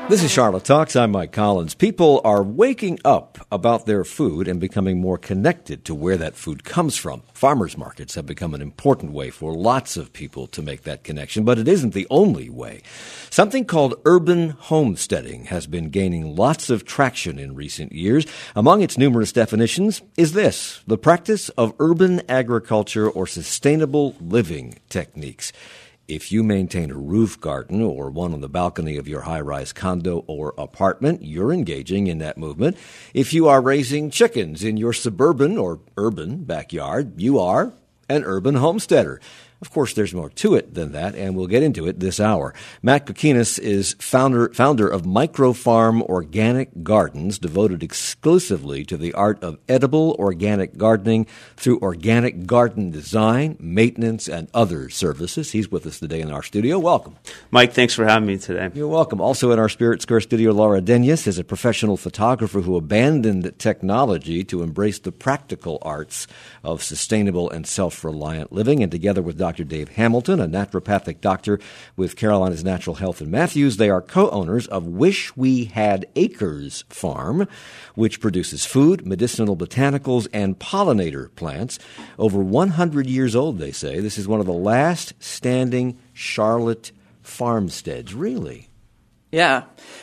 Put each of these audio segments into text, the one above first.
This is Charlotte Talks. I'm Mike Collins. People are waking up about their food and becoming more connected to where that food comes from. Farmers markets have become an important way for lots of people to make that connection, but it isn't the only way. Something called urban homesteading has been gaining lots of traction in recent years. Among its numerous definitions is this: the practice of urban agriculture or sustainable living techniques. If you maintain a roof garden or one on the balcony of your high-rise condo or apartment, you're engaging in that movement. If you are raising chickens in your suburban or urban backyard, you are an urban homesteader. Of course, there's more to it than that, and we'll get into it this hour. Matt Kokinas is founder of Microfarm Organic Gardens, devoted exclusively to the art of edible organic gardening through organic garden design, maintenance, and other services. He's with us today in our studio. Welcome. Mike, thanks for having me today. You're welcome. Also in our Spirit Square studio, Laura Denyes is a professional photographer who abandoned technology to embrace the practical arts of sustainable and self-reliant living, and together with Dr. Dave Hamilton, a naturopathic doctor with Carolina's Natural Health in Matthews. They are co-owners of Wish We Had Acres Farm, which produces food, medicinal botanicals, and pollinator plants. Over 100 years old, they say. This is one of the last standing Charlotte farmsteads. Really? Yeah.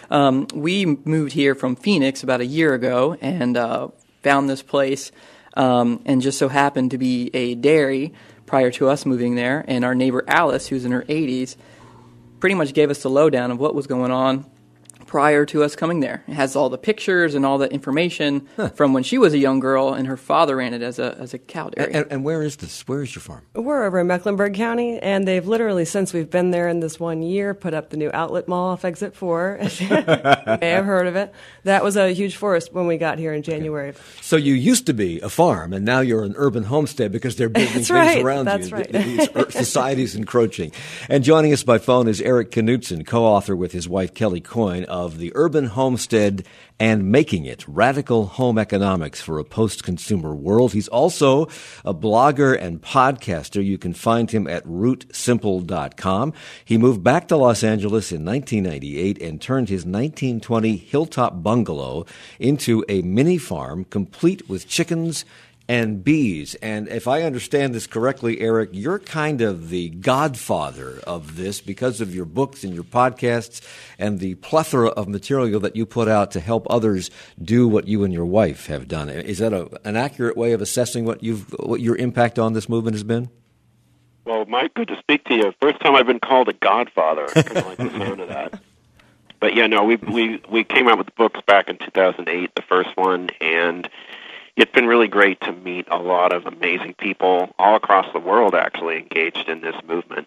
We moved here from Phoenix about a year ago and found this place and just so happened to be a dairy prior to us moving there, and our neighbor Alice, who's in her 80s, pretty much gave us the lowdown of what was going on prior to us coming there. It has all the pictures and all the information from when she was a young girl, and her father ran it as a cow dairy. And where is this? Where is your farm? We're over in Mecklenburg County, and they've literally, since we've been there in this 1 year, put up the new outlet mall off Exit 4. You may have heard of it. That was a huge forest when we got here in January. Okay. So you used to be a farm, and now you're an urban homestead because they're building things around That's you. Right. Society's encroaching. And joining us by phone is Eric Knudsen, co-author with his wife Kelly Coyne of The Urban Homestead and Making It, Radical Home Economics for a Post-Consumer World. He's also a blogger and podcaster. You can find him at rootsimple.com. He moved back to Los Angeles in 1998 and turned his 1920 hilltop bungalow into a mini farm complete with chickens and bees. And if I understand this correctly, Eric, you're kind of the godfather of this because of your books and your podcasts and the plethora of material that you put out to help others do what you and your wife have done. Is that an accurate way of assessing what your impact on this movement has been? Well, Mike, good to speak to you. First time I've been called a godfather. I kind of like the sound of that. But yeah, no, we came out with the books back in 2008, the first one, and it's been really great to meet a lot of amazing people all across the world actually engaged in this movement.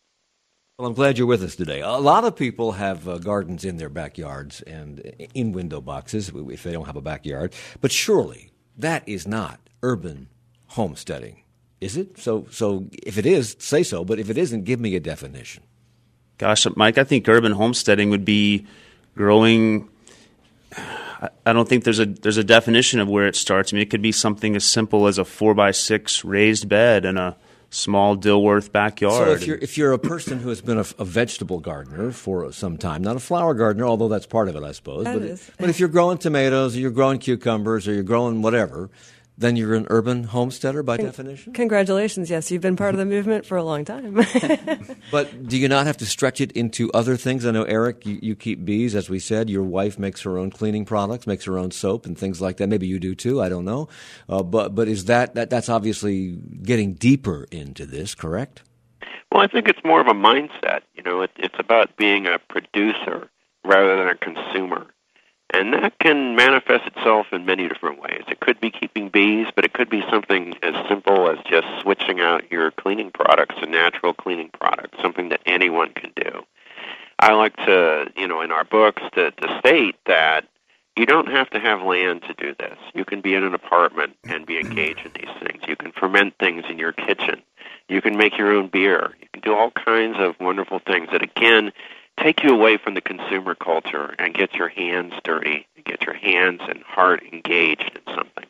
Well, I'm glad you're with us today. A lot of people have gardens in their backyards and in window boxes if they don't have a backyard. But surely that is not urban homesteading, is it? So if it is, say so. But if it isn't, give me a definition. Gosh, Mike, I think urban homesteading would be growing. I don't think there's a definition of where it starts. I mean, it could be something as simple as a 4x6 raised bed in a small Dilworth backyard. So if you're a person who has been a vegetable gardener for some time, not a flower gardener, although that's part of it, I suppose. But if you're growing tomatoes or you're growing cucumbers or you're growing whatever, then you're an urban homesteader by definition? Congratulations. Yes, you've been part of the movement for a long time. But do you not have to stretch it into other things? I know, Eric, you keep bees, as we said. Your wife makes her own cleaning products, makes her own soap and things like that. Maybe you do too. I don't know. But is that's obviously getting deeper into this, correct? Well, I think it's more of a mindset. You know, it's about being a producer rather than a consumer. And that can manifest itself in many different ways. It could be keeping bees, but it could be something as simple as just switching out your cleaning products to natural cleaning products, something that anyone can do. I like to, in our books, to state that you don't have to have land to do this. You can be in an apartment and be engaged in these things. You can ferment things in your kitchen. You can make your own beer. You can do all kinds of wonderful things that, again, take you away from the consumer culture and get your hands dirty, get your hands and heart engaged in something.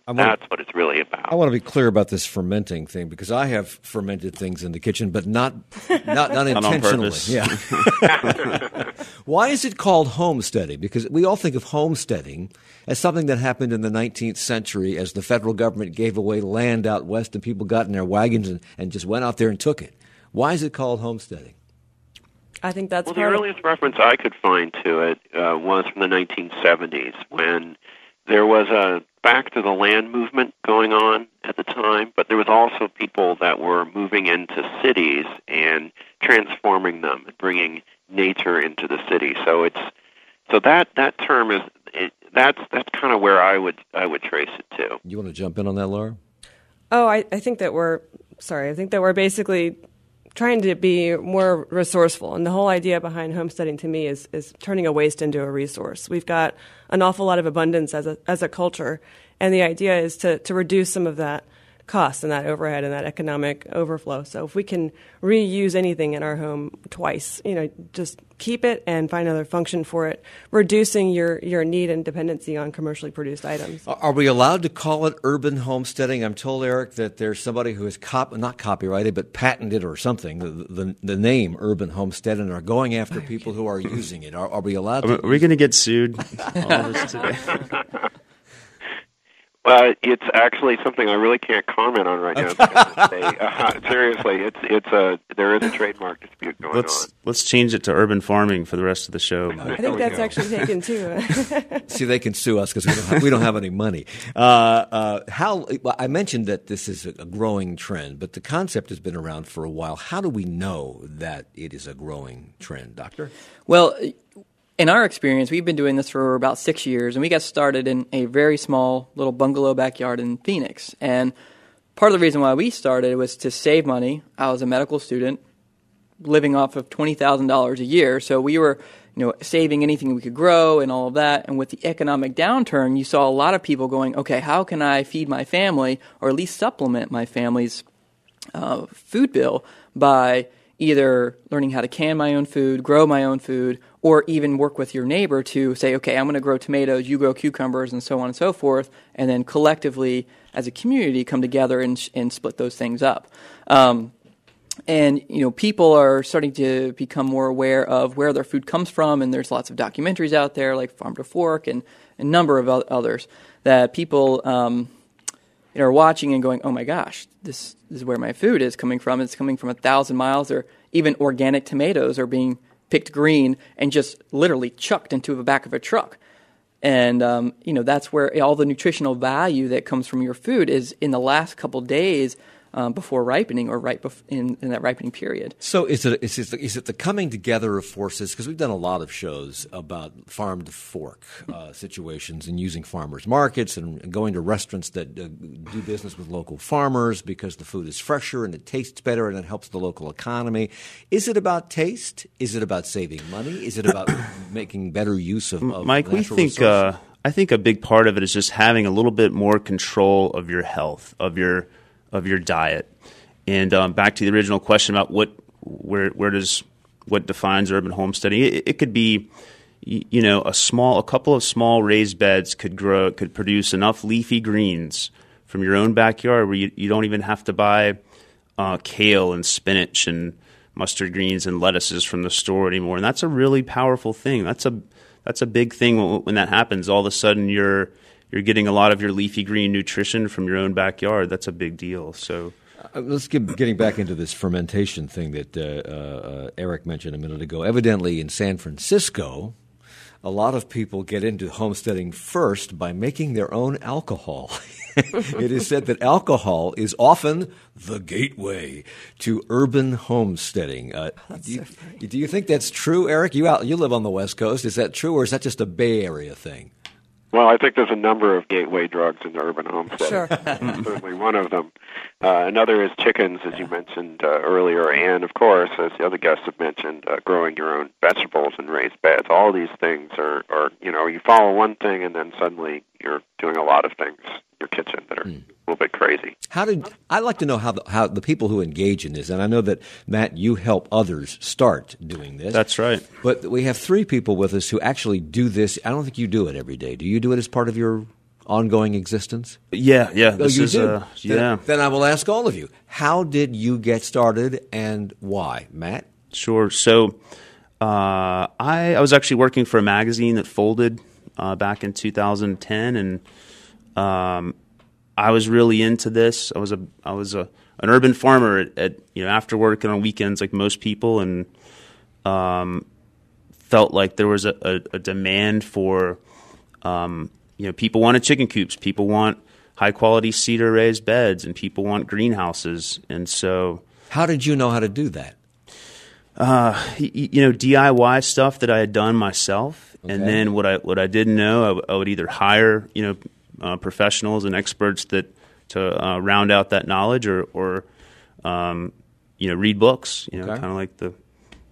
That's what it's really about. I want to be clear about this fermenting thing because I have fermented things in the kitchen, but not intentionally. Not on purpose. Yeah. Why is it called homesteading? Because we all think of homesteading as something that happened in the 19th century as the federal government gave away land out west and people got in their wagons and just went out there and took it. Why is it called homesteading? I think that's the earliest reference I could find to it was from the 1970s when there was a back to the land movement going on at the time, but there was also people that were moving into cities and transforming them and bringing nature into the city. So that term is that's kind of where I would trace it to. You want to jump in on that, Laura? Oh, I think that we're basically trying to be more resourceful. And the whole idea behind homesteading to me is turning a waste into a resource. We've got an awful lot of abundance as a culture, and the idea is to reduce some of that cost and that overhead and that economic overflow. So if we can reuse anything in our home twice, just keep it and find another function for it, reducing your need and dependency on commercially produced items. Are we allowed to call it urban homesteading? I'm told, Eric, that there's somebody who has not copyrighted but patented or something the name urban homesteading and are going after people who are using it. Are we allowed to? Are we going to get sued all this today? Well, it's actually something I really can't comment on right now. Seriously, there is a trademark dispute going on. Let's change it to urban farming for the rest of the show. I think that's actually taken too. See, they can sue us because we don't have any money. I mentioned that this is a growing trend, but the concept has been around for a while. How do we know that it is a growing trend, Doctor? Well, in our experience, we've been doing this for about 6 years, and we got started in a very small little bungalow backyard in Phoenix. And part of the reason why we started was to save money. I was a medical student living off of $20,000 a year, so we were saving anything we could grow and all of that. And with the economic downturn, you saw a lot of people going, okay, how can I feed my family or at least supplement my family's food bill by either learning how to can my own food, grow my own food, or even work with your neighbor to say, okay, I'm going to grow tomatoes, you grow cucumbers, and so on and so forth, and then collectively as a community come together and split those things up. And people are starting to become more aware of where their food comes from, and there's lots of documentaries out there like Farm to Fork and a number of others that people are watching and going, oh my gosh, this is where my food is coming from. It's coming from 1,000 miles, or even organic tomatoes are being picked green and just literally chucked into the back of a truck. And, that's where all the nutritional value that comes from your food is in the last couple days before ripening or in that ripening period. So is it the coming together of forces? Because we've done a lot of shows about farm to fork situations and using farmers markets and going to restaurants that do business with local farmers because the food is fresher and it tastes better and it helps the local economy. Is it about taste? Is it about saving money? Is it about making better use of Mike, natural we think resources? I think a big part of it is just having a little bit more control of your health, of your diet. And back to the original question about what defines urban homesteading. It could be, a couple of small raised beds could produce enough leafy greens from your own backyard where you don't even have to buy kale and spinach and mustard greens and lettuces from the store anymore. And that's a really powerful thing. That's a big thing when that happens. All of a sudden you're getting a lot of your leafy green nutrition from your own backyard. That's a big deal. So let's getting back into this fermentation thing that Eric mentioned a minute ago. Evidently in San Francisco, a lot of people get into homesteading first by making their own alcohol. It is said that alcohol is often the gateway to urban homesteading. Do you think that's true, Eric? You live on the West Coast. Is that true, or is that just a Bay Area thing? Well, I think there's a number of gateway drugs in urban homesteading. Sure. Certainly one of them. Another is chickens, as you mentioned earlier, and, of course, as the other guests have mentioned, growing your own vegetables and raised beds. All these things are you follow one thing and then suddenly you're doing a lot of things in your kitchen that are a little bit crazy. I'd like to know how the people who engage in this, and I know that, Matt, you help others start doing this. That's right. But we have 3 people with us who actually do this. I don't think you do it every day. Do you do it as part of your ongoing existence? Yeah. Oh, This you is do? yeah. Then I will ask all of you, how did you get started and why? Matt? Sure. So I was actually working for a magazine that folded back in 2010, and I was really into this. I was an urban farmer at after work and on weekends, like most people, and felt like there was a demand for people wanted chicken coops, people want high quality cedar raised beds, and people want greenhouses. And so, how did you know how to do that? DIY stuff that I had done myself, Okay. and then what I didn't know, I would either hire professionals and experts to round out that knowledge, or read books. Okay. Kind of like the.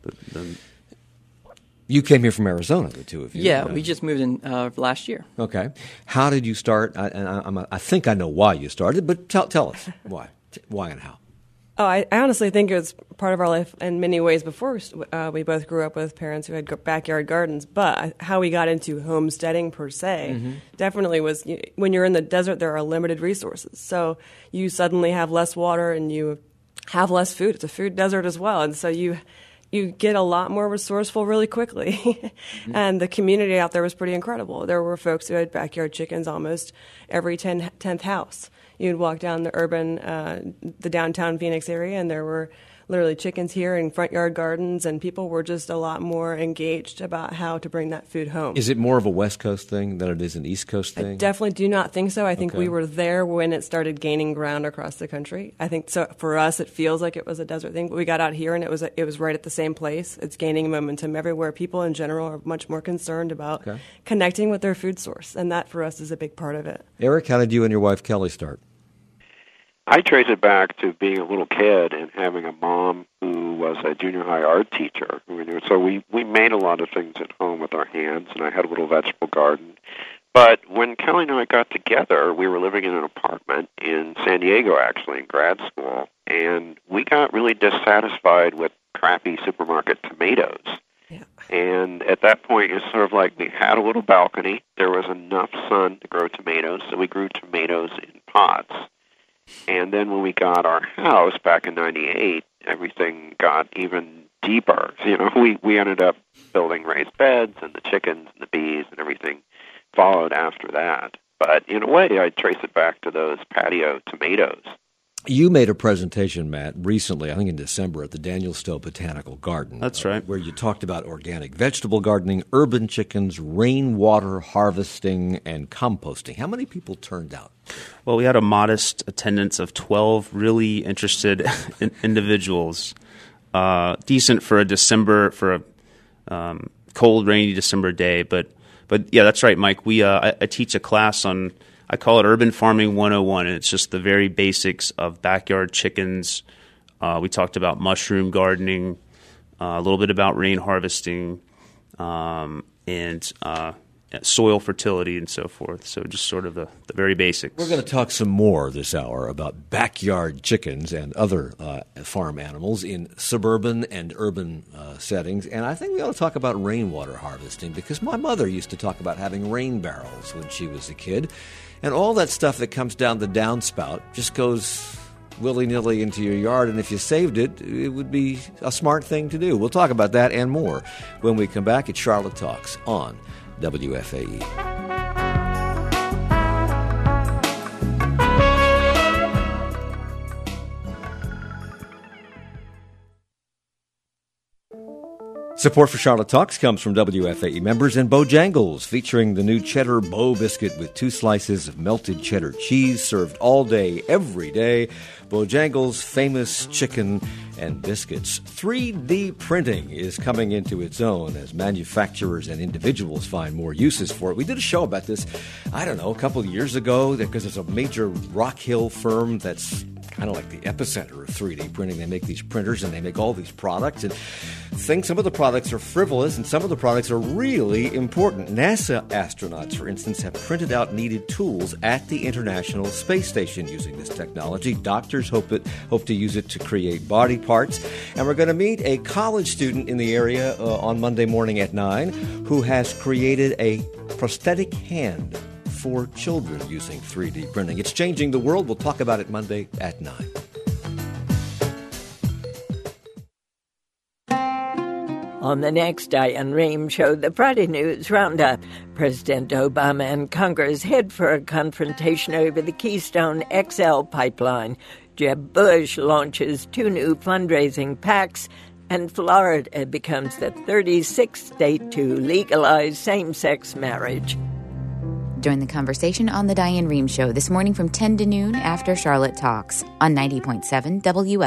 You came here from Arizona, the two of you. Yeah, we just moved in last year. Okay. How did you start? I think I know why you started, but tell us why. Why and how. Oh, I honestly think it was part of our life in many ways before we both grew up with parents who had backyard gardens. But how we got into homesteading per se definitely was, when you're in the desert, there are limited resources. So you suddenly have less water and you have less food. It's a food desert as well. And so you get a lot more resourceful really quickly. And the community out there was pretty incredible. There were folks who had backyard chickens almost every 10th house. You'd walk down the downtown Phoenix area, and there were literally chickens here in front yard gardens, and people were just a lot more engaged about how to bring that food home. Is it more of a West Coast thing than it is an East Coast thing? I definitely do not think so. I think Okay. we were there when it started gaining ground across the country. I think so. For us, it feels like it was a desert thing, but we got out here and it was right at the same place. It's gaining momentum everywhere. People in general are much more concerned about Okay. connecting with their food source, and that for us is a big part of it. Eric, how did you and your wife Kelly start? I trace it back to being a little kid and having a mom who was a junior high art teacher. So we made a lot of things at home with our hands, and I had a little vegetable garden. But when Kelly and I got together, we were living in an apartment in San Diego, actually, in grad school, and we got really dissatisfied with crappy supermarket tomatoes. Yeah. And at that point, it's sort of like we had a little balcony. There was enough sun to grow tomatoes, so we grew tomatoes in pots. And then when we got our house back in '98, everything got even deeper. We ended up building raised beds, and the chickens and the bees and everything followed after that. But in a way, I trace it back to those patio tomatoes. You made a presentation, Matt, recently, I think in December, at the Daniel Stowe Botanical Garden. That's right. Where you talked about organic vegetable gardening, urban chickens, rainwater harvesting, and composting. How many people turned out? Well, we had a modest attendance of 12 really interested individuals. Decent for a cold, rainy December day. But yeah, that's right, Mike. I teach a class on, I call it Urban Farming 101, and it's just the very basics of backyard chickens. We talked about mushroom gardening, a little bit about rain harvesting, and soil fertility and so forth. So just sort of the very basics. We're going to talk some more this hour about backyard chickens and other farm animals in suburban and urban settings. And I think we ought to talk about rainwater harvesting, because my mother used to talk about having rain barrels when she was a kid. And all that stuff that comes down the downspout just goes willy-nilly into your yard, and if you saved it, it would be a smart thing to do. We'll talk about that and more when we come back at Charlotte Talks on WFAE. Support for Charlotte Talks comes from WFAE members and Bojangles, featuring the new Cheddar Bow Biscuit with 2 slices of melted cheddar cheese served all day, every day. Bojangles' famous chicken and biscuits. 3D printing is coming into its own as manufacturers and individuals find more uses for it. We did a show about this, a couple of years ago, because there's a major Rock Hill firm that's kind of like the epicenter of 3D printing. They make these printers and they make all these products, and some of the products are frivolous and some of the products are really important. NASA astronauts, for instance, have printed out needed tools at the International Space Station using this technology. Doctors hope to use it to create body parts. And we're going to meet a college student in the area on Monday morning at 9 who has created a prosthetic hand for children using 3D printing. It's changing the world. We'll talk about it Monday at 9. On the next Diane Rehm Show, the Friday News Roundup. President Obama and Congress head for a confrontation over the Keystone XL pipeline. Jeb Bush launches 2 new fundraising PACs, and Florida becomes the 36th state to legalize same-sex marriage. Join the conversation on The Diane Rehm Show this morning from 10 to noon after Charlotte Talks on 90.7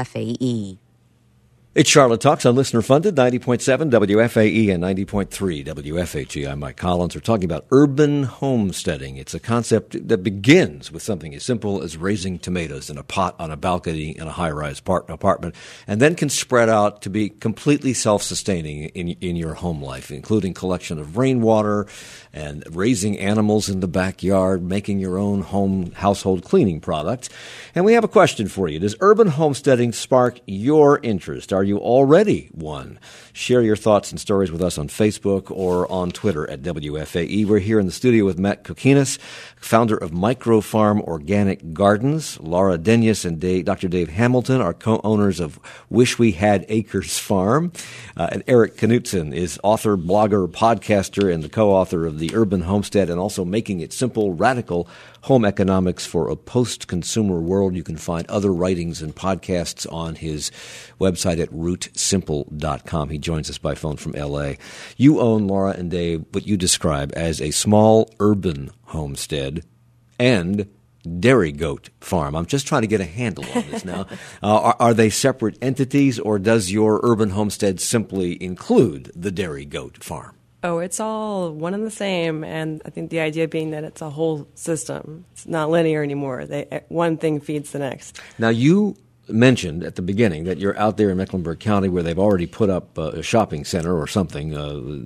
WFAE. It's Charlotte Talks on listener-funded 90.7 WFAE and 90.3 WFHE. I'm Mike Collins. We're talking about urban homesteading. It's a concept that begins with something as simple as raising tomatoes in a pot on a balcony in a high-rise apartment, and then can spread out to be completely self-sustaining in your home life, including collection of rainwater and raising animals in the backyard, making your own household cleaning products. And we have a question for you. Does urban homesteading spark your interest? Are you already one? Share your thoughts and stories with us on Facebook or on Twitter at WFAE. We're here in the studio with Matt Kokinas, founder of Microfarm Organic Gardens. Laura Denyes and Dr. Dave Hamilton are co-owners of Wish We Had Acres Farm. And Eric Knutson is author, blogger, podcaster, and the co-author of The Urban Homestead and also Making It Simple, Radical Home Economics for a Post-Consumer World. You can find other writings and podcasts on his website at rootsimple.com. He joins us by phone from L.A. You own, Laura and Dave, what you describe as a small urban homestead and dairy goat farm. I'm just trying to get a handle on this now. Are they separate entities, or does your urban homestead simply include the dairy goat farm? Oh, it's all one and the same, and I think the idea being that it's a whole system. It's not linear anymore. One thing feeds the next. Now, you mentioned at the beginning that you're out there in Mecklenburg County where they've already put up a shopping center or something.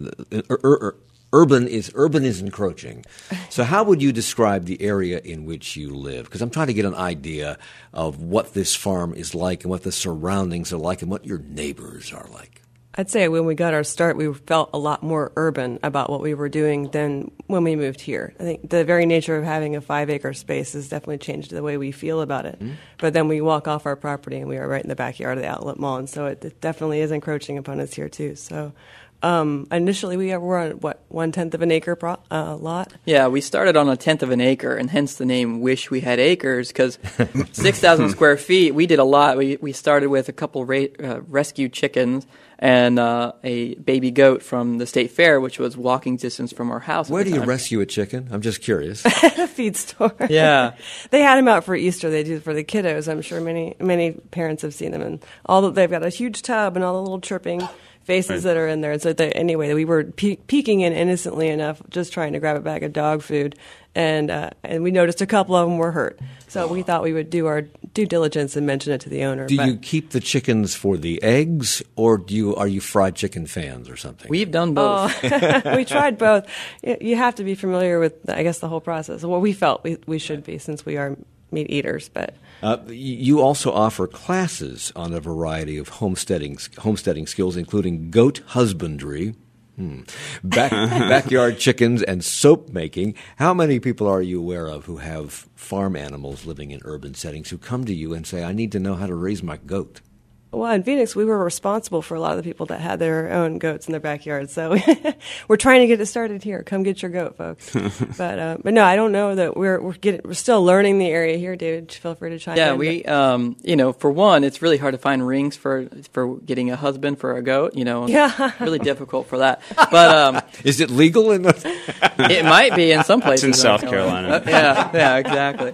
Urban is encroaching. So how would you describe the area in which you live? Because I'm trying to get an idea of what this farm is like and what the surroundings are like and what your neighbors are like. I'd say when we got our start, we felt a lot more urban about what we were doing than when we moved here. I think the very nature of having a 5-acre space has definitely changed the way we feel about it. Mm-hmm. But then we walk off our property and we are right in the backyard of the outlet mall, and so it definitely is encroaching upon us here too. So initially we were on, 1/10 of an acre lot? Yeah, we started on 1/10 of an acre, and hence the name Wish We Had Acres, because 6,000 square feet, we did a lot. We started with a couple rescued chickens and a baby goat from the state fair, which was walking distance from our house. Where do you rescue a chicken? I'm just curious. A feed store. Yeah. They had them out for Easter. They do for the kiddos. I'm sure many parents have seen them. And they've got a huge tub and all the little chirping faces that are in there. And so anyway, we were peeking in innocently enough, just trying to grab a bag of dog food. And we noticed a couple of them were hurt. So we thought we would do our due diligence and mention it to the owner. Do you keep the chickens for the eggs, or are you fried chicken fans or something? We've done both. Oh, we tried both. You have to be familiar with, I guess, the whole process. Well, we felt we should be, since we are meat eaters. But you also offer classes on a variety of homesteading skills, including goat husbandry, backyard chickens, and soap making. How many people are you aware of who have farm animals living in urban settings who come to you and say, I need to know how to raise my goat? Well, in Phoenix, we were responsible for a lot of the people that had their own goats in their backyard. So we're trying to get it started here. Come get your goat, folks. But no, I don't know that we're still learning the area here. David, feel free to chime in. Yeah, we for one, it's really hard to find rings for getting a husband for a goat. Yeah. Really difficult for that. But is it legal in it might be in some places. It's in South Carolina. Yeah, exactly.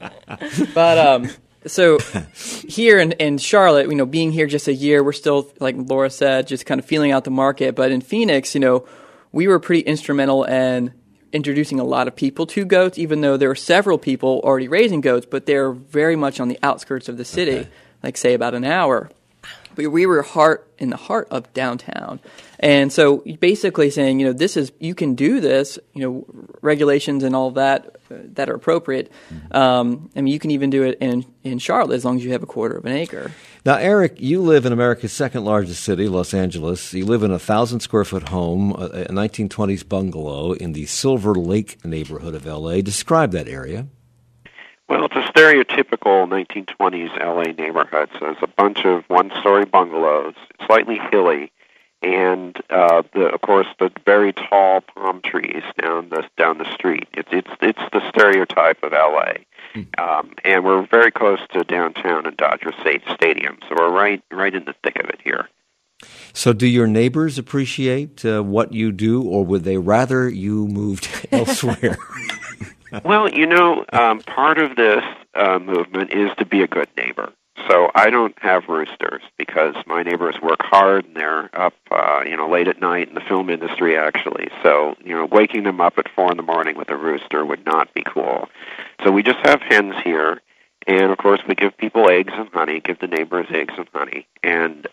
But so here in Charlotte, being here just a year, we're still, like Laura said, just kind of feeling out the market. But in Phoenix, we were pretty instrumental in introducing a lot of people to goats, even though there were several people already raising goats, but they're very much on the outskirts of the city, like say about an hour. But we were in the heart of downtown. And so basically saying, you can do this, regulations and all that are appropriate. You can even do it in Charlotte as long as you have a quarter of an acre. Now, Eric, you live in America's second largest city, Los Angeles. You live in a 1,000-square-foot home, a 1920s bungalow in the Silver Lake neighborhood of L.A. Describe that area. Well, it's a stereotypical 1920s LA neighborhood. So there's a bunch of one-story bungalows, slightly hilly, and of course the very tall palm trees down the street. It's the stereotype of LA, and we're very close to downtown and Dodger Stadium, so we're right in the thick of it here. So do your neighbors appreciate what you do, or would they rather you moved elsewhere? Well, part of this movement is to be a good neighbor. So I don't have roosters because my neighbors work hard and they're up, late at night in the film industry, actually. So, waking them up at 4 a.m. with a rooster would not be cool. So we just have hens here. And, of course, we give people eggs and honey, give the neighbors eggs and honey. And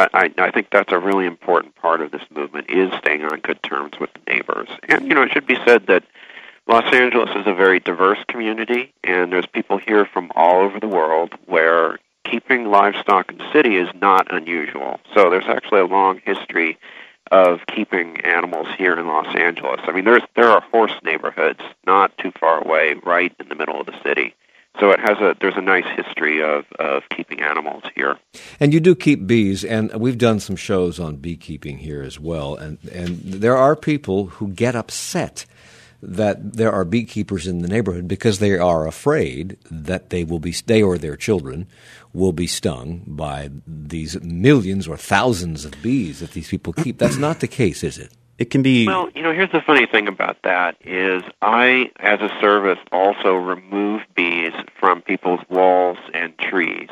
I think that's a really important part of this movement is staying on good terms with the neighbors. And, it should be said that Los Angeles is a very diverse community, and there's people here from all over the world where keeping livestock in the city is not unusual. So there's actually a long history of keeping animals here in Los Angeles. I mean, there are horse neighborhoods not too far away, right in the middle of the city. So there's a nice history of keeping animals here. And you do keep bees, and we've done some shows on beekeeping here as well. And there are people who get upset that there are beekeepers in the neighborhood because they are afraid that they or their children will be stung by these millions or thousands of bees that these people keep. That's not the case, is it? It can be. Well, here's the funny thing about that is I, as a service, also remove bees from people's walls and trees.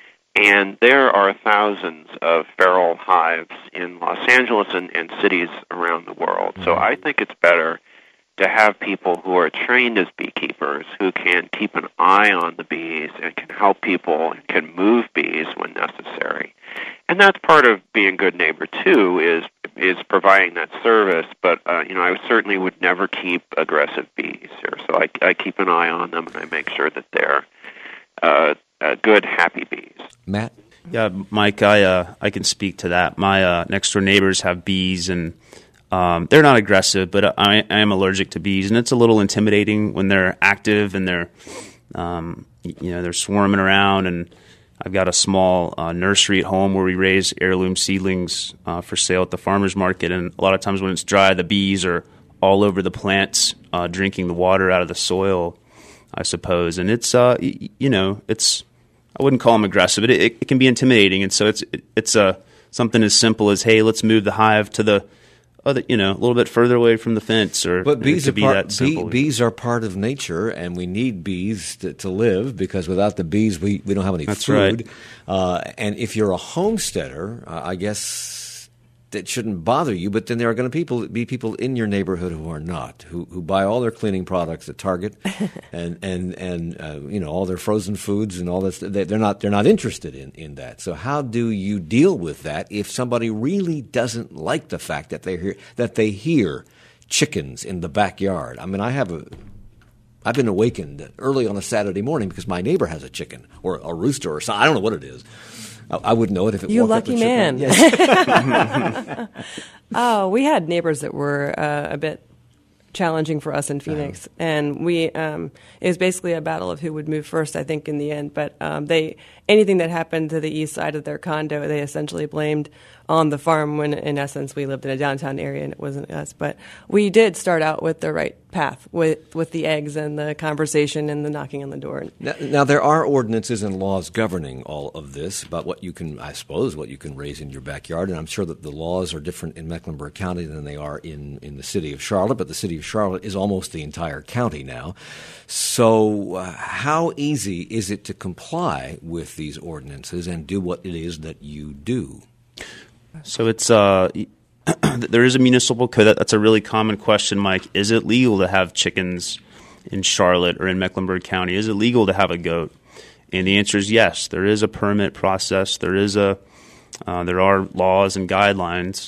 And there are thousands of feral hives in Los Angeles and cities around the world. So I think it's better to have people who are trained as beekeepers who can keep an eye on the bees and can help people and can move bees when necessary. And that's part of being a good neighbor, too, is providing that service. But, I certainly would never keep aggressive bees here. So I keep an eye on them, and I make sure that they're good, happy bees. Matt? Yeah, Mike, I can speak to that. My next-door neighbors have bees, and they're not aggressive, but I am allergic to bees, and it's a little intimidating when they're active and they're swarming around. And I've got a small nursery at home where we raise heirloom seedlings for sale at the farmers market, and a lot of times when it's dry, the bees are all over the plants, drinking the water out of the soil, I suppose. And it's I wouldn't call them aggressive, but it can be intimidating, and so it's something as simple as, hey, let's move the hive to the a little bit further away from the fence, but bees bees are part of nature, and we need bees to live because without the bees, we don't have any That's food. Right. And if you're a homesteader, I guess that shouldn't bother you. But then there are going to be people in your neighborhood who are not, who buy all their cleaning products at Target, and all their frozen foods and all this. They're not interested in that. So how do you deal with that if somebody really doesn't like the fact that they hear chickens in the backyard? I mean, I've been awakened early on a Saturday morning because my neighbor has a chicken or a rooster or something. I don't know what it is. I would know it if it You walked up lucky the man. Yes. Oh, we had neighbors that were a bit challenging for us in Phoenix, and it was basically a battle of who would move first, I think, in the end. But anything that happened to the east side of their condo, they essentially blamed on the farm when, in essence, we lived in a downtown area and it wasn't us. But we did start out with the right path with the eggs and the conversation and the knocking on the door. Now there are ordinances and laws governing all of this about what you can raise in your backyard, and I'm sure that the laws are different in Mecklenburg County than they are in the city of Charlotte, but the city of Charlotte is almost the entire county now. So how easy is it to comply with these ordinances and do what it is that you do? So it's there is a municipal code. That's a really common question, Mike. Is it legal to have chickens in Charlotte or in Mecklenburg County? Is it legal to have a goat? And the answer is yes. There is a permit process. There is a There are laws and guidelines.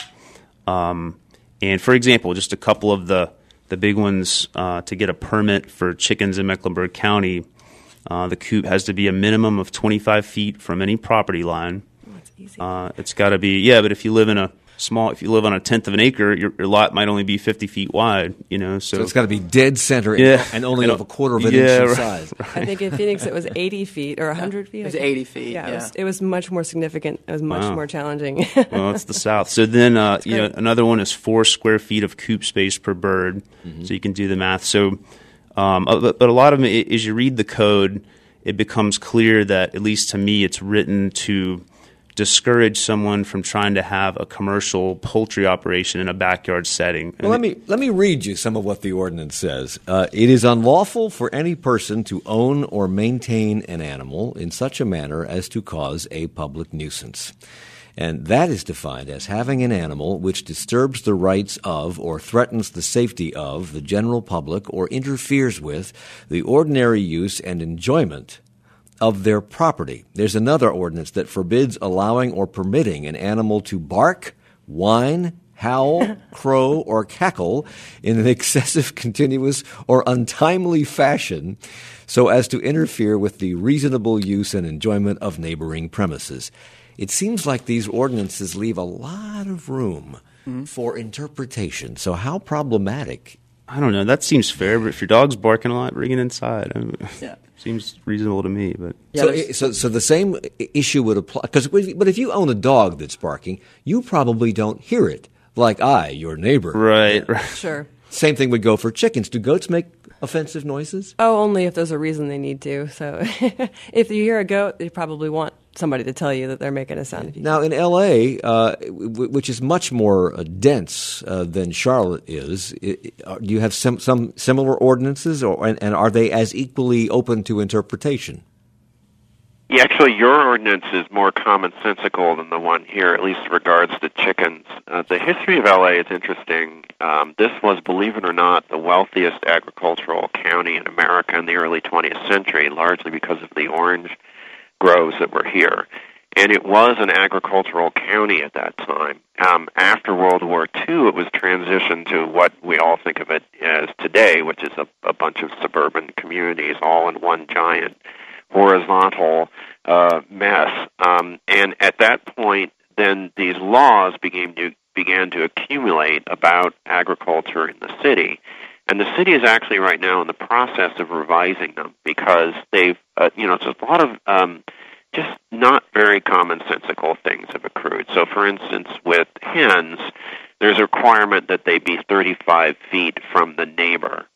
And for example, just a couple of the big ones, to get a permit for chickens in Mecklenburg County, the coop has to be a minimum of 25 feet from any property line. That's easy. It's got to be, but if you live in if you live on a tenth of an acre, your lot might only be 50 feet wide, So it's got to be dead center and only of a quarter of an inch in size. I think in Phoenix it was 80 feet or 100 feet. It was 80 feet. Yeah, it was much more significant. It was much more challenging. Well, it's the South. So then, another one is 4 square feet of coop space per bird. So you can do the math. So, but a lot of them, as you read the code, it becomes clear that, at least to me, it's written to discourage someone from trying to have a commercial poultry operation in a backyard setting. Well, let me read you some of what the ordinance says. It is unlawful for any person to own or maintain an animal in such a manner as to cause a public nuisance. And that is defined as having an animal which disturbs the rights of or threatens the safety of the general public or interferes with the ordinary use and enjoyment of their property. There's another ordinance that forbids allowing or permitting an animal to bark, whine, howl, crow, or cackle in an excessive, continuous, or untimely fashion so as to interfere with the reasonable use and enjoyment of neighboring premises. It seems like these ordinances leave a lot of room for interpretation. So how problematic? I don't know. That seems fair, but if your dog's barking a lot, bring it inside. Seems reasonable to me. But so the same issue would apply. But if you own a dog that's barking, you probably don't hear it like your neighbor. Right. Sure. Same thing would go for chickens. Do goats make offensive noises? Oh, only if there's a reason they need to. So if you hear a goat, you probably want somebody to tell you that they're making a sound. Now, in L.A., which is much more dense than Charlotte is, do you have some similar ordinances, and are they as equally open to interpretation? Yeah, actually, your ordinance is more commonsensical than the one here, at least in regards to chickens. The history of L.A. is interesting. This was, believe it or not, the wealthiest agricultural county in America in the early 20th century, largely because of the orange groves that were here. And it was an agricultural county at that time. After World War II, it was transitioned to what we all think of it as today, which is a bunch of suburban communities all in one giant horizontal mess. And at that point, then these laws began to accumulate about agriculture in the city. And the city is actually right now in the process of revising them because they've, it's a lot of just not very commonsensical things have accrued. So, for instance, with hens, there's a requirement that they be 35 feet from the neighbor.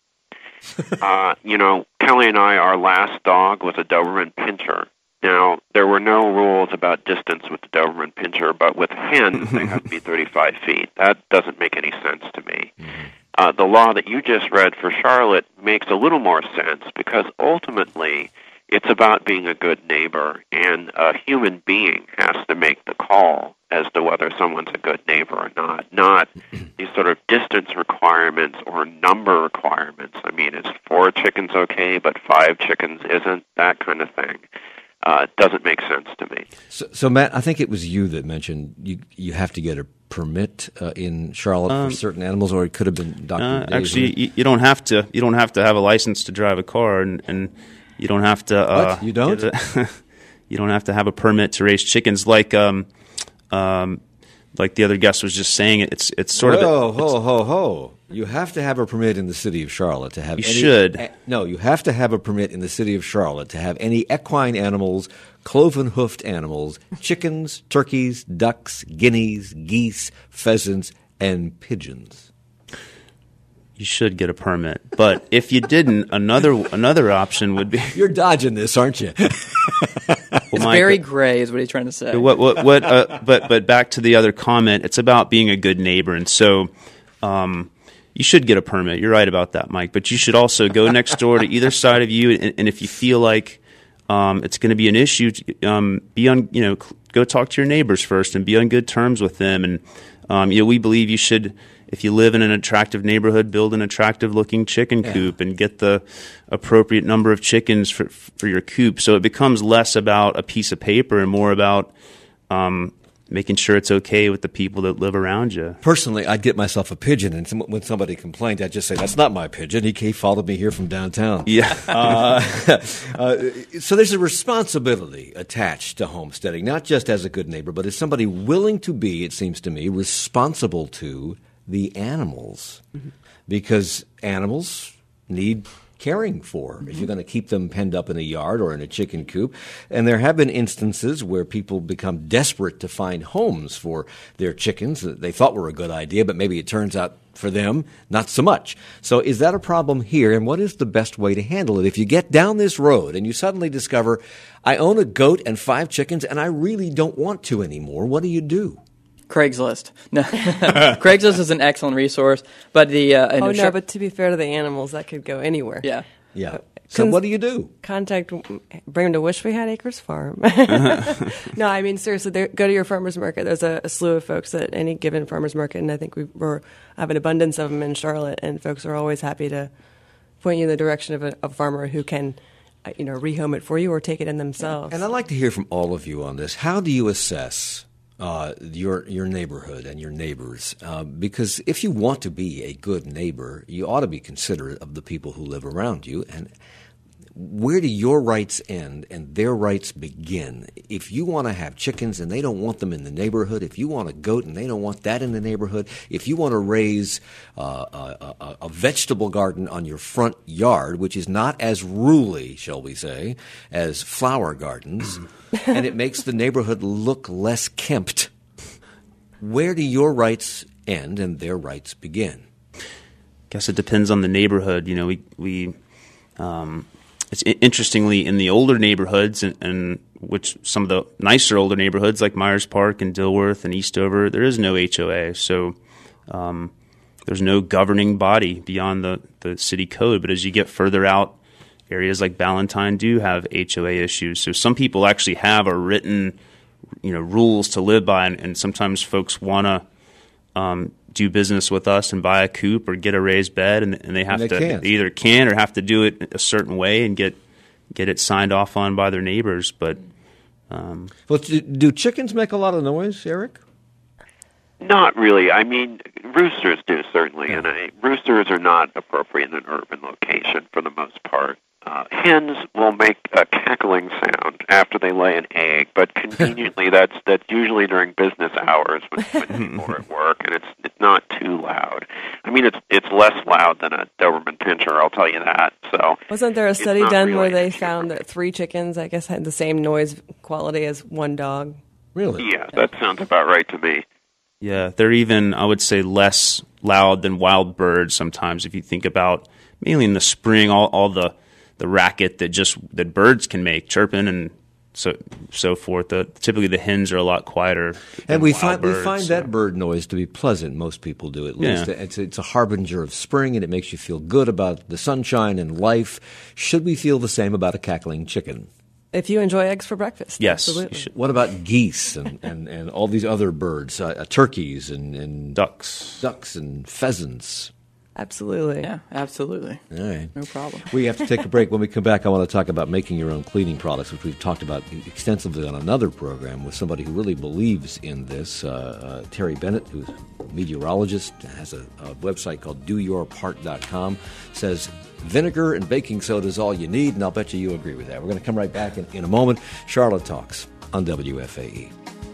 Kelly and I, our last dog was a Doberman Pinscher. Now, there were no rules about distance with the Doberman Pinscher, but with hens, they have to be 35 feet. That doesn't make any sense to me. The law that you just read for Charlotte makes a little more sense because ultimately it's about being a good neighbor, and a human being has to make the call as to whether someone's a good neighbor or not these sort of distance requirements or number requirements. I mean, is 4 chickens okay, but 5 chickens isn't? That kind of thing. Doesn't make sense to me. So, Matt, I think it was you that mentioned you have to get a permit in Charlotte for certain animals, or it could have been Dr. Actually, you don't have to. You don't have to have a license to drive a car, and you don't have to. What? You don't? You don't have to have a permit to raise chickens, like the other guest was just saying. It's sort of. Ho! You have to have a permit in the city of Charlotte to have. You have to have a permit in the city of Charlotte to have any equine animals, cloven-hoofed animals, chickens, turkeys, ducks, guineas, geese, pheasants, and pigeons. You should get a permit, but if you didn't, another option would be. You're dodging this, aren't you? It's very gray, is what he's trying to say. But back to the other comment, it's about being a good neighbor, and so. You should get a permit. You're right about that, Mike. But you should also go next door to either side of you, and if you feel like it's going to be an issue, go talk to your neighbors first and be on good terms with them. And we believe you should, if you live in an attractive neighborhood, build an attractive-looking chicken coop and get the appropriate number of chickens for your coop. So it becomes less about a piece of paper and more about making sure it's okay with the people that live around you. Personally, I'd get myself a pigeon, and when somebody complained, I'd just say, "That's not my pigeon. He followed me here from downtown." Yeah. So there's a responsibility attached to homesteading, not just as a good neighbor, but as somebody willing to be, it seems to me, responsible to the animals, because animals need caring for if you're going to keep them penned up in a yard or in a chicken coop. And there have been instances where people become desperate to find homes for their chickens that they thought were a good idea, but maybe it turns out for them not so much. So is that a problem here, and what is the best way to handle it? If you get down this road and you suddenly discover, I own a goat and 5 chickens and I really don't want to anymore, what do you do? Craigslist. No, Craigslist is an excellent resource, but the but to be fair to the animals, that could go anywhere. Yeah. So what do you do? Bring them to Wish We Had Acres Farm. No, I mean seriously, go to your farmers market. There's a slew of folks at any given farmers market, and I think we have an abundance of them in Charlotte, and folks are always happy to point you in the direction of a farmer who can, rehome it for you or take it in themselves. And I'd like to hear from all of you on this. How do you assess your neighborhood and your neighbors? Because if you want to be a good neighbor, you ought to be considerate of the people who live around you. And where do your rights end and their rights begin? If you want to have chickens and they don't want them in the neighborhood, if you want a goat and they don't want that in the neighborhood, if you want to raise a vegetable garden on your front yard, which is not as ruly, shall we say, as flower gardens, and it makes the neighborhood look less kempt, where do your rights end and their rights begin? I guess it depends on the neighborhood. It's interestingly in the older neighborhoods, and which some of the nicer older neighborhoods like Myers Park and Dilworth and Eastover, there is no HOA. So there's no governing body beyond the city code. But as you get further out, areas like Ballantyne do have HOA issues. So some people actually have a written, rules to live by, and sometimes folks want to do business with us and buy a coop or get a raised bed, and they have they either can or have to do it a certain way and get it signed off on by their neighbors. But do chickens make a lot of noise, Eric? Not really. I mean, roosters do, certainly, and roosters are not appropriate in an urban location for the most part. Hens will make a cackling sound after they lay an egg, but conveniently that's usually during business hours when people are at work, and it's not too loud. I mean, it's less loud than a Doberman Pinscher, I'll tell you that. So wasn't there a study done where they found that 3 chickens, I guess, had the same noise quality as 1 dog? Really? Yeah, that sounds about right to me. Yeah, they're even, I would say, less loud than wild birds sometimes. If you think about mainly in the spring, all the racket that birds can make, chirping and so forth. Typically, the hens are a lot quieter. And we find that bird noise to be pleasant. Most people do, at least. Yeah. It's a harbinger of spring, and it makes you feel good about the sunshine and life. Should we feel the same about a cackling chicken? If you enjoy eggs for breakfast, yes. Absolutely. What about geese and all these other birds, turkeys and ducks and pheasants? Absolutely. Yeah, absolutely. All right. No problem. We have to take a break. When we come back, I want to talk about making your own cleaning products, which we've talked about extensively on another program with somebody who really believes in this. Terry Bennett, who's a meteorologist, has a website called doyourpart.com, says vinegar and baking soda is all you need, and I'll bet you agree with that. We're going to come right back in a moment. Charlotte Talks on WFAE.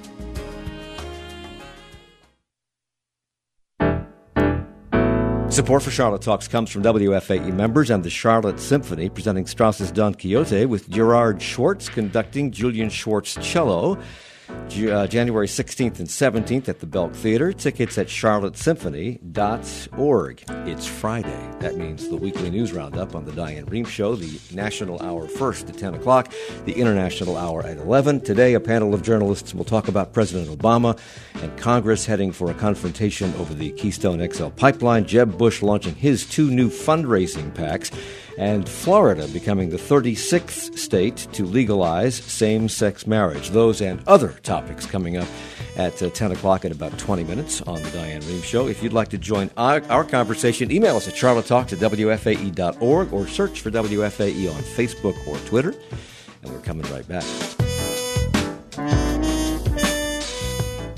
Support for Charlotte Talks comes from WFAE members and the Charlotte Symphony, presenting Strauss's Don Quixote with Gerard Schwartz conducting Julian Schwartz cello. January 16th and 17th at the Belk Theater. Tickets at charlottesymphony.org. It's Friday. That means the weekly news roundup on the Diane Rehm Show. The national hour first at 10 o'clock, the international hour at 11. Today, a panel of journalists will talk about President Obama and Congress heading for a confrontation over the Keystone XL pipeline, Jeb Bush launching his 2 new fundraising PACs, and Florida becoming the 36th state to legalize same-sex marriage. Those and other topics coming up at 10 o'clock in about 20 minutes on the Diane Rehm Show. If you'd like to join our conversation, email us at charlottetalk@wfae.org or search for WFAE on Facebook or Twitter. And we're coming right back.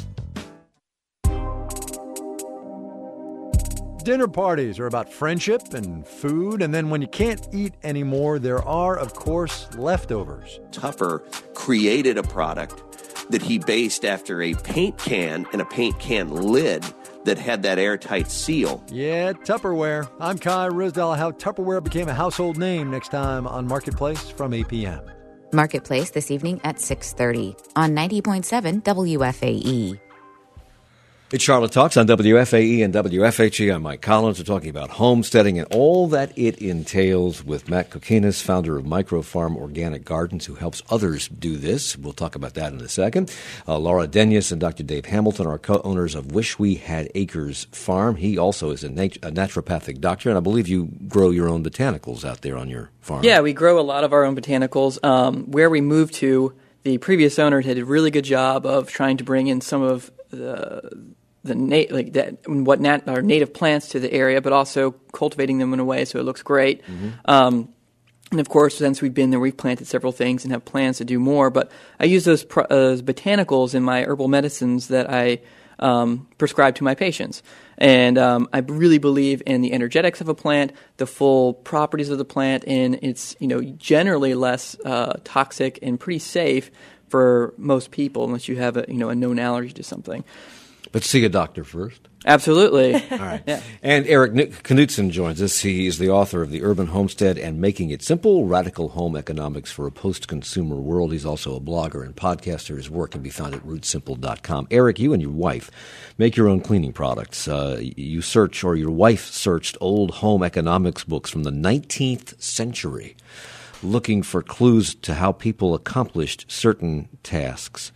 dinner parties are about friendship and food, and then when you can't eat anymore, there are, of course, leftovers. Tupper created a product that he based after a paint can and a paint can lid that had that airtight seal. Yeah, Tupperware. I'm Kai Ryssdal. How Tupperware became a household name next time on Marketplace from 8 p.m. Marketplace this evening at 6:30 on 90.7 WFAE. It's Charlotte Talks on WFAE and WFHE. I'm Mike Collins. We're talking about homesteading and all that it entails with Matt Kokinas, founder of Microfarm Organic Gardens, who helps others do this. We'll talk about that in a second. Laura Dennis and Dr. Dave Hamilton are co-owners of Wish We Had Acres Farm. He also is a naturopathic doctor, and I believe you grow your own botanicals out there on your farm. Yeah, we grow a lot of our own botanicals. Where we moved to, the previous owner did a really good job of trying to bring in some of our native plants to the area, but also cultivating them in a way so it looks great. Mm-hmm. And of course, since we've been there, we've planted several things and have plans to do more. But I use those botanicals in my herbal medicines that I prescribe to my patients. And I really believe in the energetics of a plant, the full properties of the plant, and it's generally less toxic and pretty safe for most people, unless you have a known allergy to something. But see a doctor first. Absolutely. All right. Yeah. And Eric Knudsen joins us. He is the author of The Urban Homestead and Making It Simple, Radical Home Economics for a Post-Consumer World. He's also a blogger and podcaster. His work can be found at rootsimple.com. Eric, you and your wife make your own cleaning products. Your wife searched old home economics books from the 19th century, looking for clues to how people accomplished certain tasks.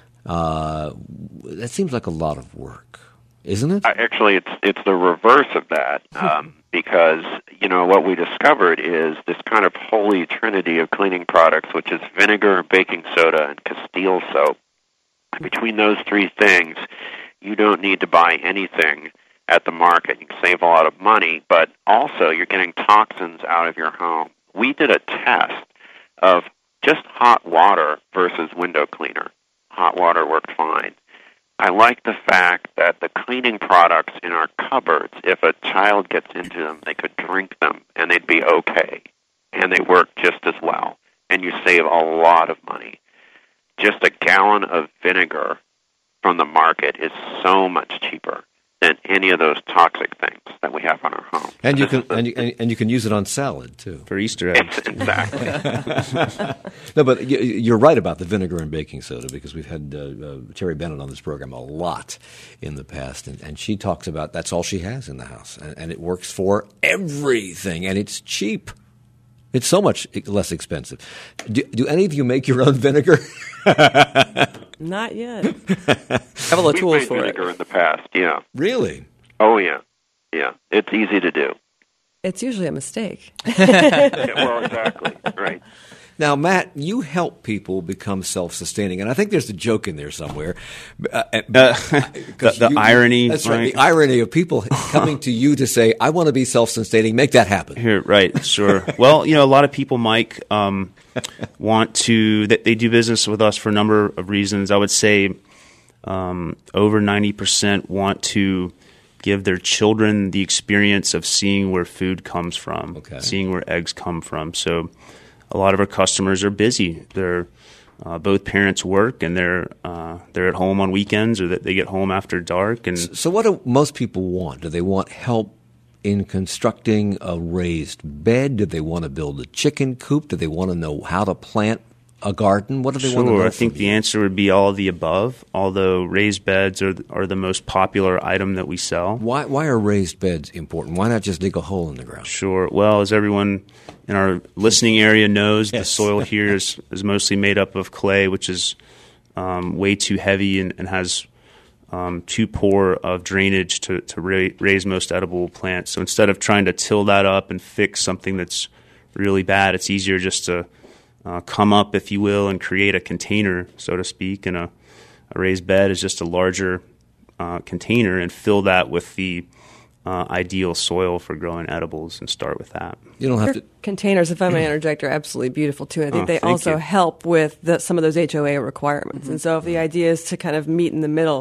That seems like a lot of work, isn't it? Actually, it's the reverse of that, because what we discovered is this kind of holy trinity of cleaning products, which is vinegar, baking soda, and Castile soap. Between those three things, you don't need to buy anything at the market. You can save a lot of money, but also you're getting toxins out of your home. We did a test of just hot water versus window cleaner. Hot water worked fine. I like the fact that the cleaning products in our cupboards, if a child gets into them, they could drink them and they'd be okay. And they work just as well. And you save a lot of money. Just a gallon of vinegar from the market is so much cheaper than any of those toxic things that we have on our home. And you can use it on salad too for Easter eggs. Exactly. No, but you're right about the vinegar and baking soda, because we've had Terry Bennett on this program a lot in the past, and she talks about that's all she has in the house, and it works for everything, and it's cheap. It's so much less expensive. Do any of you make your own vinegar? Not yet. Have a lot of tools for it. Vinegar in the past, yeah. Really? Oh, yeah. Yeah. It's easy to do. It's usually a mistake. Yeah, well, exactly. Right. Now, Matt, you help people become self-sustaining, and I think there's a joke in there somewhere. The irony. That's right. The irony of people coming to you to say, I want to be self-sustaining, make that happen. Here, right, sure. Well, a lot of people, Mike, want to – they do business with us for a number of reasons. I would say over 90% want to give their children the experience of seeing where food comes from, seeing where eggs come from. So a lot of our customers are busy. They're both parents work, and they're at home on weekends, or that they get home after dark. And so what do most people want? Do they want help in constructing a raised bed? Do they want to build a chicken coop? Do they want to know how to plant a garden? What do they want to know? Sure, I think the answer would be all of the above, although raised beds are the most popular item that we sell. Why are raised beds important? Why not just dig a hole in the ground? Sure. Well, as everyone in our listening area knows, the soil here is mostly made up of clay, which is way too heavy and has too poor of drainage to raise most edible plants. So instead of trying to till that up and fix something that's really bad, it's easier just to come up, if you will, and create a container, so to speak. And a raised bed is just a larger container, and fill that with the ideal soil for growing edibles, and start with that. You don't have to. Containers, if I may interject, are absolutely beautiful too. I think they also help with some of those HOA requirements. Mm-hmm. And so if the idea is to kind of meet in the middle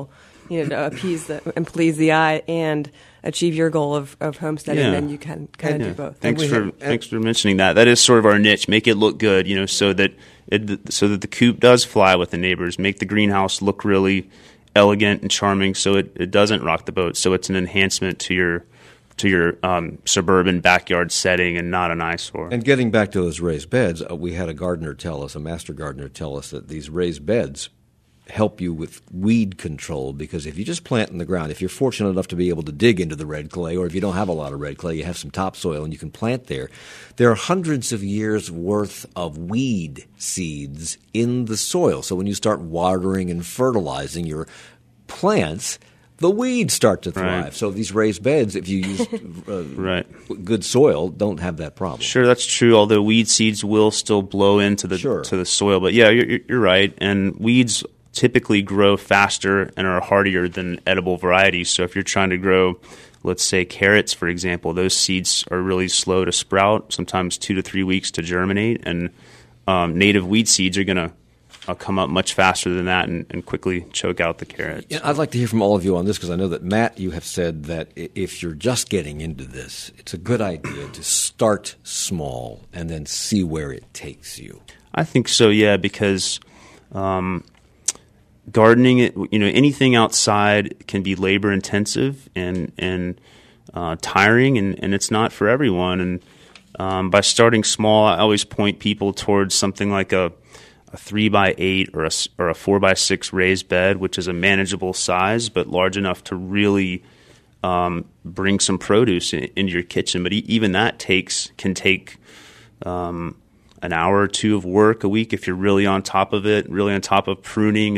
appease and please the eye and achieve your goal of homesteading, then you can kind of do both. Thanks for mentioning that. That is sort of our niche. Make it look good, so that the coop does fly with the neighbors. Make the greenhouse look really elegant and charming, so it doesn't rock the boat. So it's an enhancement to your suburban backyard setting and not an eyesore. And getting back to those raised beds, we had a master gardener tell us that these raised beds help you with weed control, because if you just plant in the ground, if you're fortunate enough to be able to dig into the red clay, or if you don't have a lot of red clay, you have some topsoil and you can plant there are hundreds of years worth of weed seeds in the soil. So when you start watering and fertilizing your plants, the weeds start to thrive. Right. So these raised beds, if you use good soil, don't have that problem. Sure, that's true, although weed seeds will still blow into the soil. But yeah, you're right. And weeds typically grow faster and are hardier than edible varieties. So if you're trying to grow, let's say, carrots, for example, those seeds are really slow to sprout, sometimes 2 to 3 weeks to germinate. And native weed seeds are going to come up much faster than that and quickly choke out the carrots. Yeah, I'd like to hear from all of you on this, because I know that, Matt, you have said that if you're just getting into this, it's a good idea to start small and then see where it takes you. I think so, yeah, because gardening, anything outside can be labor intensive and tiring, and it's not for everyone. And by starting small, I always point people towards something like a 3x8 or a 4x6 raised bed, which is a manageable size but large enough to really bring some produce into your kitchen. But even that can take an hour or two of work a week if you're really on top of it, really on top of pruning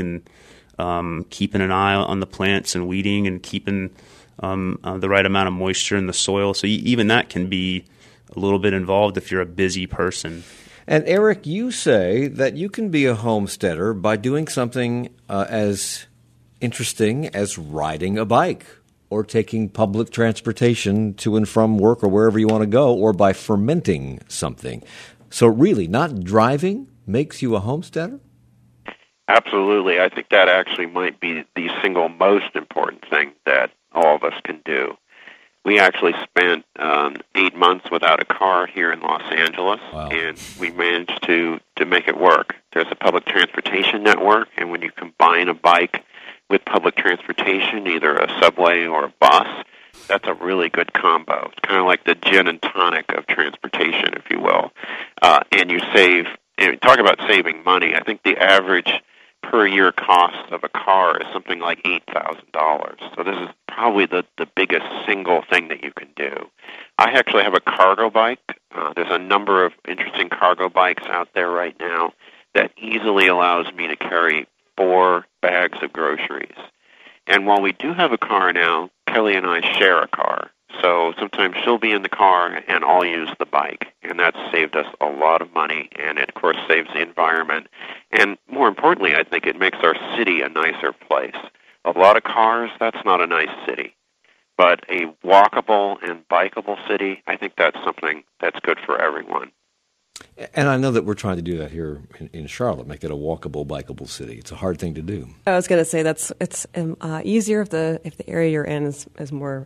and keeping an eye on the plants and weeding and keeping the right amount of moisture in the soil. So even that can be a little bit involved if you're a busy person. And Eric, you say that you can be a homesteader by doing something as interesting as riding a bike or taking public transportation to and from work or wherever you want to go, or by fermenting something. So really, not driving makes you a homesteader? Absolutely. I think that actually might be the single most important thing that all of us can do. We actually spent 8 months without a car here in Los Angeles, wow. And we managed to make it work. There's a public transportation network, and when you combine a bike with public transportation, either a subway or a bus, that's a really good combo. It's kind of like the gin and tonic of transportation, if you will. And you save, and talk about saving money, I think the average per year cost of a car is something like $8,000. So this is probably the biggest single thing that you can do. I actually have a cargo bike. There's a number of interesting cargo bikes out there right now that easily allows me to carry 4 bags of groceries. And while we do have a car now, Kelly and I share a car. So sometimes she'll be in the car and I'll use the bike. And that's saved us a lot of money, and it, of course, saves the environment. And more importantly, I think it makes our city a nicer place. A lot of cars, that's not a nice city. But a walkable and bikeable city, I think that's something that's good for everyone. And I know that we're trying to do that here in Charlotte, make it a walkable, bikeable city. It's a hard thing to do. I was going to say it's easier if the area you're in is more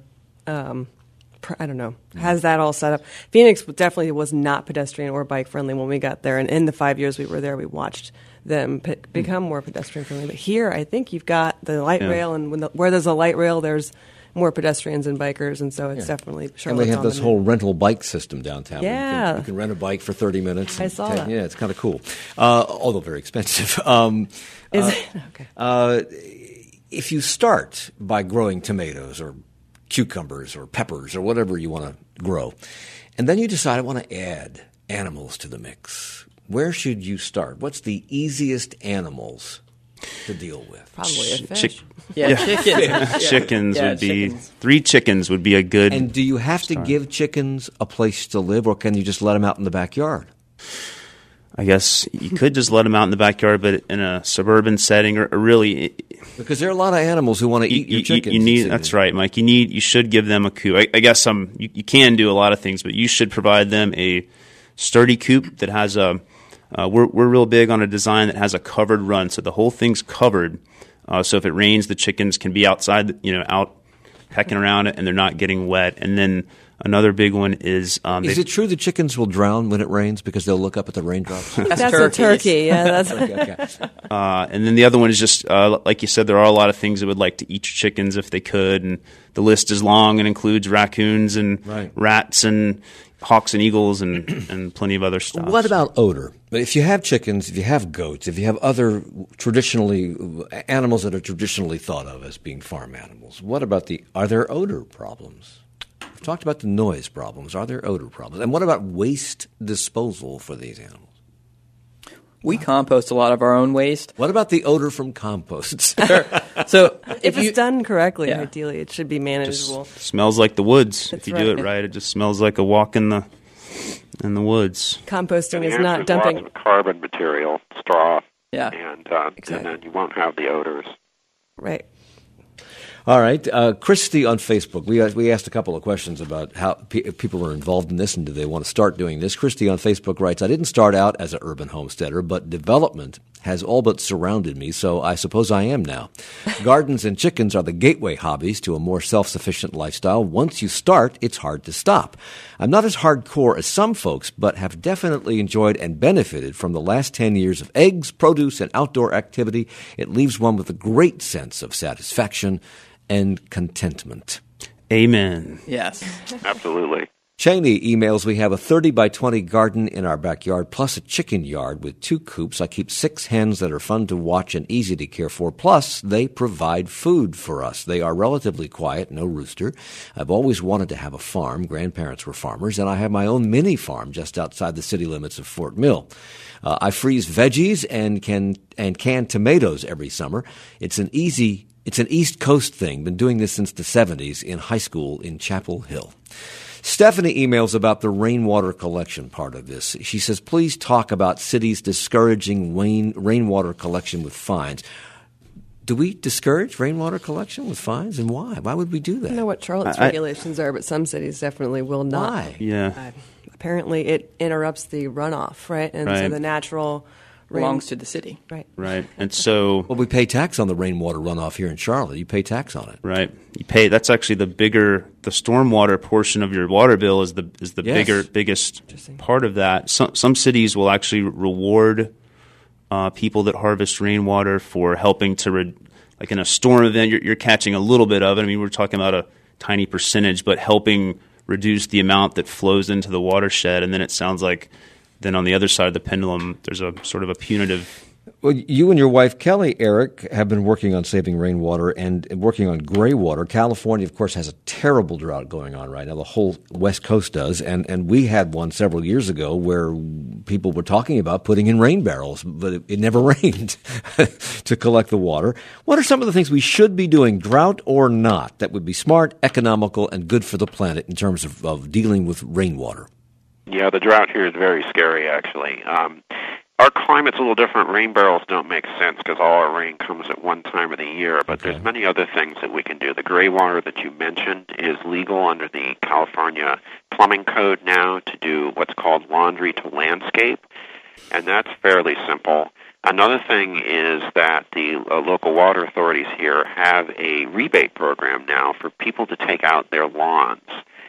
has that all set up. Phoenix definitely was not pedestrian or bike friendly when we got there, and in the 5 years we were there, we watched them become more pedestrian friendly. But here, I think you've got the light rail, and where there's a light rail, there's more pedestrians and bikers, and so it's definitely Charlotte's. And they have this whole rental bike system downtown. Yeah. You can rent a bike for 30 minutes. I saw that. Yeah, it's kind of cool, although very expensive. Is it? Okay. If you start by growing tomatoes or cucumbers or peppers or whatever you want to grow, and then you decide I want to add animals to the mix, where should you start? What's the easiest animals to deal with? Probably a fish. Chickens. Chickens would be 3 chickens would be a good. And do you have to give chickens a place to live, or can you just let them out in the backyard? I guess you could just let them out in the backyard, but in a suburban setting, or really, because there are a lot of animals who want to eat your chickens. That's right, Mike. You should give them a coop. I guess you can do a lot of things, but you should provide them a sturdy coop that has a. We're real big on a design that has a covered run, so the whole thing's covered. So if it rains, the chickens can be outside, out pecking around it, and they're not getting wet. And then another big one is... is it true that chickens will drown when it rains because they'll look up at the raindrops? That's a turkey. Yeah, that's okay. And then the other one is just, like you said, there are a lot of things that would like to eat your chickens if they could. And the list is long and includes raccoons and rats and hawks and eagles and plenty of other stuff. What about odor? If you have chickens, if you have goats, if you have other animals that are traditionally thought of as being farm animals, are there odor problems? We've talked about the noise problems. Are there odor problems? And what about waste disposal for these animals? We compost a lot of our own waste. What about the odor from composts? So if it's done correctly, ideally, it should be manageable. Just smells like the woods. That's if you do it right, it just smells like a walk in the woods. Composting is not dumping lots of carbon material, straw, and then you won't have the odors. Right. All right. Christy on Facebook. We asked a couple of questions about how if people are involved in this and do they want to start doing this. Christy on Facebook writes, I didn't start out as an urban homesteader, but development has all but surrounded me, so I suppose I am now. Gardens and chickens are the gateway hobbies to a more self-sufficient lifestyle. Once you start, it's hard to stop. I'm not as hardcore as some folks, but have definitely enjoyed and benefited from the last 10 years of eggs, produce, and outdoor activity. It leaves one with a great sense of satisfaction and contentment. Amen. Yes. Absolutely. Cheney emails, we have a 30 by 20 garden in our backyard, plus a chicken yard with 2 coops. I keep 6 hens that are fun to watch and easy to care for. Plus, they provide food for us. They are relatively quiet, no rooster. I've always wanted to have a farm. Grandparents were farmers, and I have my own mini farm just outside the city limits of Fort Mill. I freeze veggies and can tomatoes every summer. It's an East Coast thing. Been doing this since the 70s in high school in Chapel Hill. Stephanie emails about the rainwater collection part of this. She says, please talk about cities discouraging rainwater collection with fines. Do we discourage rainwater collection with fines, and why? Why would we do that? I don't know what Charlotte's regulations are, but some cities definitely will not. Why? Yeah. Apparently it interrupts the runoff, right? And so the natural... belongs to the city. Right. And so... Well, we pay tax on the rainwater runoff here in Charlotte. You pay tax on it. Right. You pay... That's actually the stormwater portion of your water bill is the biggest part of that. Some cities will actually reward people that harvest rainwater for helping to... like in a storm event, you're catching a little bit of it. I mean, we're talking about a tiny percentage, but helping reduce the amount that flows into the watershed. And then it sounds like... Then on the other side of the pendulum, there's a sort of a punitive... Well, you and your wife, Kelly, Eric, have been working on saving rainwater and working on gray water. California, of course, has a terrible drought going on right now. The whole West Coast does. And we had one several years ago where people were talking about putting in rain barrels, but it never rained to collect the water. What are some of the things we should be doing, drought or not, that would be smart, economical, and good for the planet in terms of dealing with rainwater? Yeah, the drought here is very scary, actually. Our climate's a little different. Rain barrels don't make sense because all our rain comes at one time of the year, but there's many other things that we can do. The gray water that you mentioned is legal under the California Plumbing Code now to do what's called laundry to landscape, and that's fairly simple. Another thing is that the local water authorities here have a rebate program now for people to take out their lawns.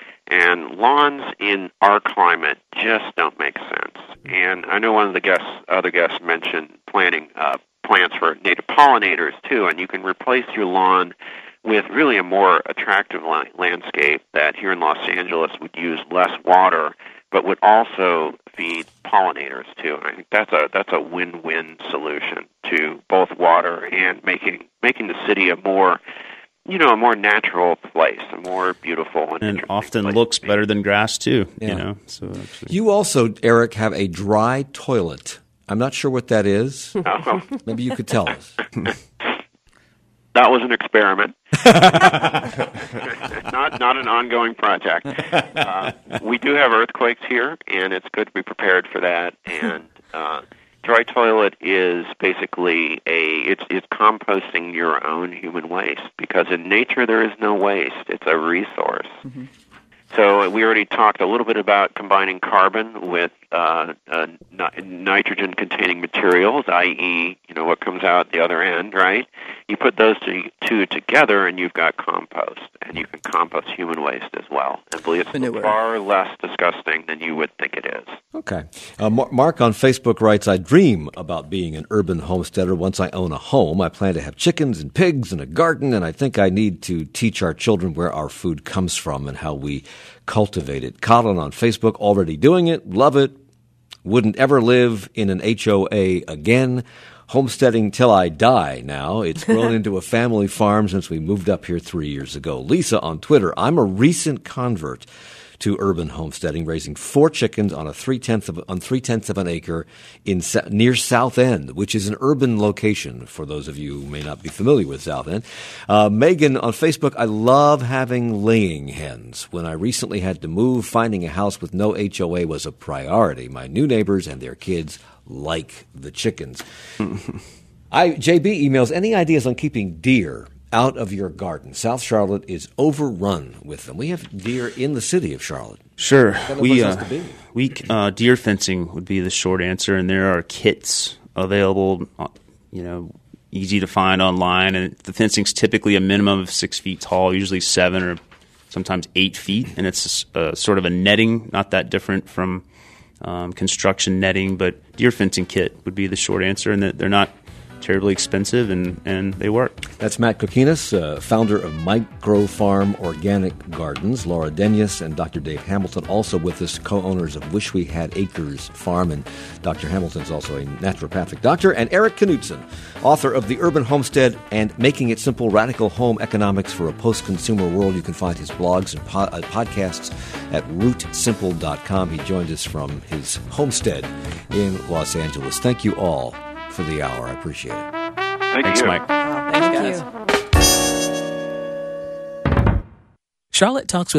And lawns in our climate just don't make sense. And I know one of the other guests mentioned planting plants for native pollinators, too, and you can replace your lawn with really a more attractive landscape that here in Los Angeles would use less water, but would also feed pollinators, too. And I think that's a win-win solution to both water and making the city a more natural place, a more beautiful and often looks better than grass too. Yeah. So actually. You also, Eric, have a dry toilet. I'm not sure what that is. Oh. Maybe you could tell us. That was an experiment, not an ongoing project. We do have earthquakes here, and it's good to be prepared for that. And dry toilet is basically it's composting your own human waste, because in nature there is no waste. It's a resource. Mm-hmm. So we already talked a little bit about combining carbon with nitrogen-containing materials, i.e., what comes out the other end, right? You put those two together, and you've got compost, and you can compost human waste as well. And believe it's far less disgusting than you would think it is. Okay. Mark on Facebook writes, I dream about being an urban homesteader once I own a home. I plan to have chickens and pigs and a garden, and I think I need to teach our children where our food comes from and how we cultivate it. Colin on Facebook, already doing it, love it, wouldn't ever live in an HOA again. Homesteading till I die now. It's grown into a family farm since we moved up here 3 years ago. Lisa on Twitter, I'm a recent convert to urban homesteading, raising 4 chickens on 3/10 of an acre near South End, which is an urban location for those of you who may not be familiar with South End. Megan on Facebook, I love having laying hens. When I recently had to move, finding a house with no HOA was a priority. My new neighbors and their kids like the chickens. JB emails, any ideas on keeping deer out of your garden? South Charlotte is overrun with them. We have deer in the city of Charlotte. Sure. Deer fencing would be the short answer, and there are kits available, easy to find online, and the fencing's typically a minimum of 6 feet tall, usually 7 or sometimes 8 feet, and it's sort of a netting, not that different from construction netting, but deer fencing kit would be the short answer, and they're not terribly expensive, and they work. That's Matt Kokinas, founder of Micro Farm Organic Gardens. Laura Denius and Dr. Dave Hamilton also with us, co-owners of Wish We Had Acres Farm, and Dr. Hamilton's also a naturopathic doctor. And Eric Knudsen, author of The Urban Homestead and Making It Simple, Radical Home Economics for a Post-Consumer World. You can find his blogs and podcasts at rootsimple.com. He joined us from his homestead in Los Angeles. Thank you all for the hour. I appreciate it. Thanks, Mike. Thanks, guys. Charlotte Talks with